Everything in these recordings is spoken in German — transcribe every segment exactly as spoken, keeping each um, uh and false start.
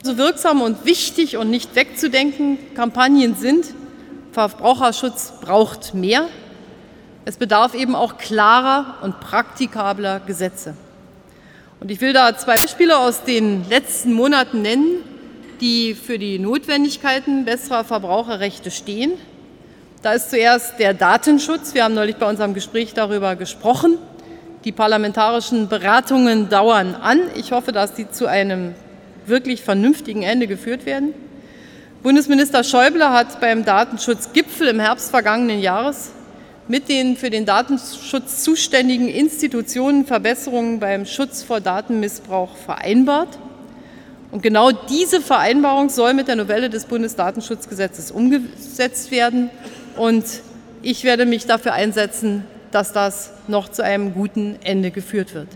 so wirksam und wichtig und nicht wegzudenken Kampagnen sind, Verbraucherschutz braucht mehr. Es bedarf eben auch klarer und praktikabler Gesetze. Und ich will da zwei Beispiele aus den letzten Monaten nennen, die für die Notwendigkeiten besserer Verbraucherrechte stehen. Da ist zuerst der Datenschutz. Wir haben neulich bei unserem Gespräch darüber gesprochen. Die parlamentarischen Beratungen dauern an. Ich hoffe, dass die zu einem wirklich vernünftigen Ende geführt werden. Bundesminister Schäuble hat beim Datenschutzgipfel im Herbst vergangenen Jahres mit den für den Datenschutz zuständigen Institutionen Verbesserungen beim Schutz vor Datenmissbrauch vereinbart. Und genau diese Vereinbarung soll mit der Novelle des Bundesdatenschutzgesetzes umgesetzt werden. Und ich werde mich dafür einsetzen, dass das noch zu einem guten Ende geführt wird.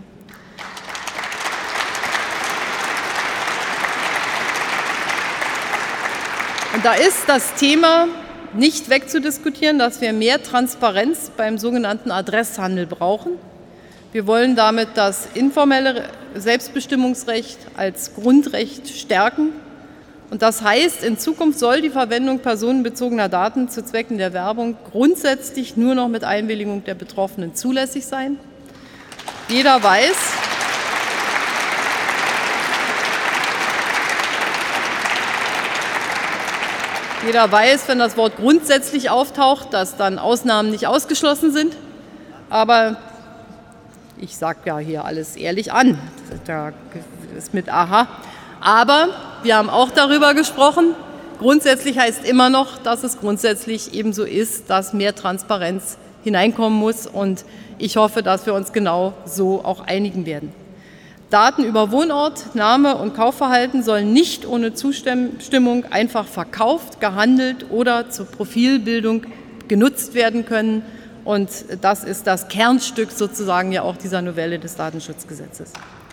Und da ist das Thema nicht wegzudiskutieren, dass wir mehr Transparenz beim sogenannten Adresshandel brauchen. Wir wollen damit das informelle Selbstbestimmungsrecht als Grundrecht stärken. Und das heißt, in Zukunft soll die Verwendung personenbezogener Daten zu Zwecken der Werbung grundsätzlich nur noch mit Einwilligung der Betroffenen zulässig sein. Jeder weiß, Jeder weiß, wenn das Wort grundsätzlich auftaucht, dass dann Ausnahmen nicht ausgeschlossen sind. Aber ich sage ja hier alles ehrlich an, da ist mit Aha. Aber wir haben auch darüber gesprochen, grundsätzlich heißt immer noch, dass es grundsätzlich ebenso ist, dass mehr Transparenz hineinkommen muss. Und ich hoffe, dass wir uns genau so auch einigen werden. Daten über Wohnort, Name und Kaufverhalten sollen nicht ohne Zustimmung einfach verkauft, gehandelt oder zur Profilbildung genutzt werden können. Und das ist das Kernstück sozusagen ja auch dieser Novelle des Datenschutzgesetzes.